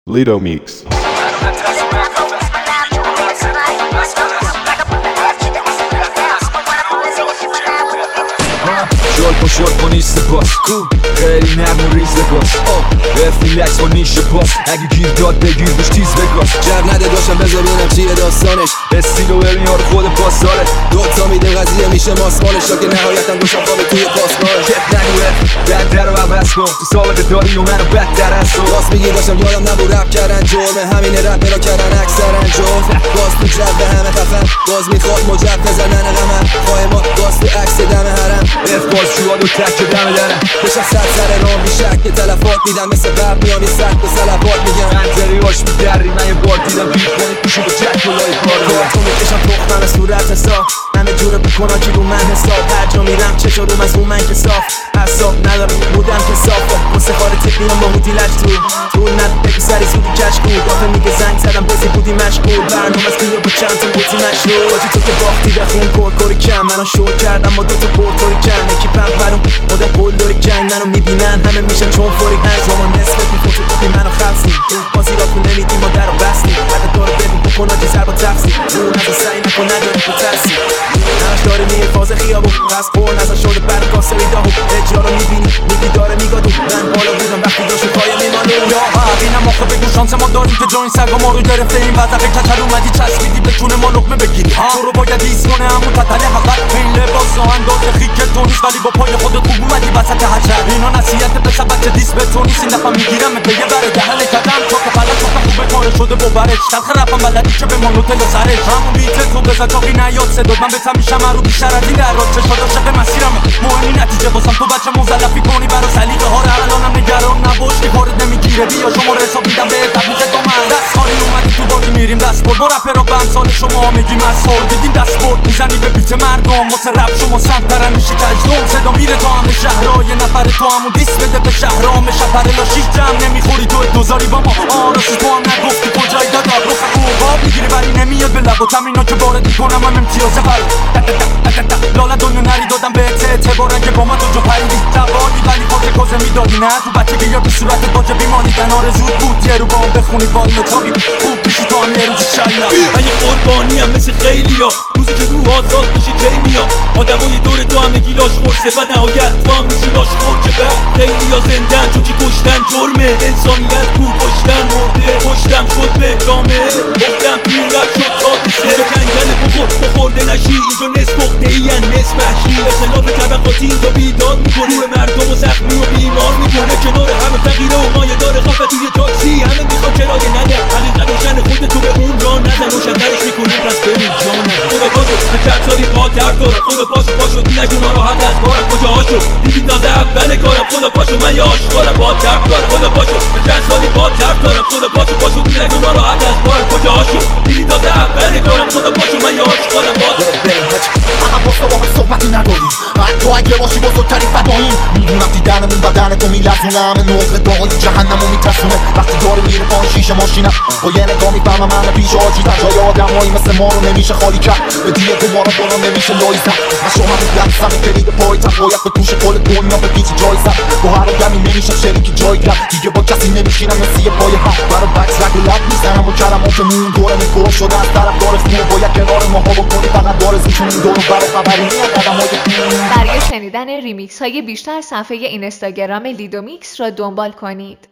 Lido Mix. شرط با نیست باز خیلی نرم و ریزه باز ریلکس با نیشه باز اگه گیر داد بگیر بش تیز بگاز جر نده داشتم بذار ببینم چیه داستانش استیل و برمیار خود پاسداره دوتا میده قضیه میشه ماسمالش تا که نهایتا دوشم خوابه توی پاسمالش کت نگوه در رو عوض کن تو ثابت داری و منو بدتر از تو راست میگی داشتم یادم نبود رپ کردن جرمه همینه رپ میرا کردن اکثرا جرم باز تو جب به همه خفن باز میخواد مجب بزنن غمن پای ما باز تو عکس دم حرم باز شواد و تک دم درم بشم سر رام بیشک که تلفات میدم مثل برق میام یه سر به سلوات میگم منظری هاش میدری من یه بار دیدم بیت کنی پوشی به جک و لای کار تو میکشم تخمم صورت حساب همه جوره بکنم که رو من حساب هر جا میرم چشا روم از اون من که صاف حساب ندارم بودم که صافه واسه خاره تکنیم با هودی لش تو ند بگو سری زودی کشکو گافه میگه زنگ زدم بازی بودی مشغول برنامه از بیا با چند تا بودی مشغول بازی تو که باختی بخون کورکوری کم منو شور کردم با دوتا پورتوری کم یکی پمپ برون مدل پول داری جنگ منو میبینن همه میشن چون فوری هنگ شما نسبت میفوتو بودی منو خبستی بازی را تو نمیدی ما در رو بستی بعد دارو ببین بکن آجی زر با تفسی اون ازا سعی نکن نداری تو ترسی همش داره میه فاز خیابون پس پر نزا شده بر کاسری داهو اجرا رو میبینی میگی داره میگادو من بالا بودم وقتی داشو پای میمانو یا اینم آخه بگو شانس ما داریم که جوین سگا ما رو گرفته این وضعه کچل اومدی چسبیدی به چون ما لقمه بگیری تو رو باید ایست کنه همون تتله حقت این لباس و انداز خیک تو نیست ولی با پای خودت خوب اومدی وسط حشر اینا نصیحت پسر بچه دیس به تو نیست این دفعه میگیرم به یه بره دهن کدم تو که فلت تو خوبه کاره شده ببرش تلخ رفم بلدی که به ما نوتل و سرش همون بیت تو بزا چاقی نیاد صداد من بتم میشم رو بیشتر از این در راد چشم داشته مسیرم مهمی نتیجه باسم تو بچه مزلفی کنی برا سلیقه ها رو الانم نگران نباش که کارت نمیگیره بیا شما رو حساب میدم به تبلیغ با من دست خالی اومدی تو بازی میریم دست برد با رپرا به امثال شما میگیم از سال دیدیم دست برد میزنی به بیت مردم واسه رپ شما سمترن میشه کجدوم صدا میره تا همه شهرها یه نفر تو همون دیس بده به شهرام شفر لاشیش جمع نمیخوری تو دوزاری با ما آراستی تو هم نگفتی کجایی دادا رخ خوباب میگیری ولی نمیاد به لب و تمینا که وارد میکنم هم امتیاز فرد لالا دنیا نری دادم به اعتبار اگه با ما تو جو پریدی جوادی ولی خود کوزه میدادی نه تو بچگی یا به صورت باجه بیمانی کنار زود بود یه رو با هم بخونی والا تابی خوب پیشی تو هم یه روزی شالا من یه قربانی هم مثل خیلی ها روزی که روح آزاد میشه کی میاد آدمای دور تو همه گیلاش خورسه و نهایت تو هم میشی لاش خور که بعد خیلی ها زندن چون که کشتن جرمه انسانیت کو کشتن مرده کشتم شد به جامعه گفتم پیرک شد حادثه اینجا کنگل بخورده نشی اینجا نصف پخته ای نصف محشی اختلاف طبقاتی اینجا بیداد میکنه روح مردم و زخمی و بیمار میکنه کنار همه فقیره و مایه داره خفه توی تاکسی همه میخواد کرایه نده حقیقت روشن خود تو به اون را نزن روشن‌ترش میکنه پس ببین جانم خدا پاشو به چند سالی قادر دارم خدا پاشو نگو ناراحت از کارم کجاهاشو دیدی تازه اول کارم خدا پاشو من یه عاشقارم با درد دارم خدا پاشو به چند سالی قادر دارم خدا پاشو نگو ناراحت از کارم کجاهاشو دیدی تازه اول کارم خدا پاشو من یه عاشقارم با همه با صبح صحبتی نداری حتی اگه باشی بزرگترین فداییم میدونم دیدنمون بدن تو میلرزونه همه نقطه داغای جهنمو میترسونه وقتی داره میره پایین شیشه ماشینم با یه نگاه میفهمم همه پیش آجیدن جای آدمایی مثل ما رو نمیشه خالی کرد به دیگه تو ما رو دارم نمیشه لایزم من شما رو لحظم کلید پایتم باید به توش کل دنیا به پیچی جایزم با هر آدمی نمیشه شریکی جای کرد دیگه با کسی نمیشینم مثل یه پای هم برای بکس رگ و لب میزنم و کلماتمون دورمون پر شده از طرف دار خوب باید کنار ماها بکنی فقط دار زیچونی دورو برای خبری میاد قدم‌های برای شنیدن ریمیکس های بیشتر صفحه اینستاگرام لیدو میکس را دنبال کنید.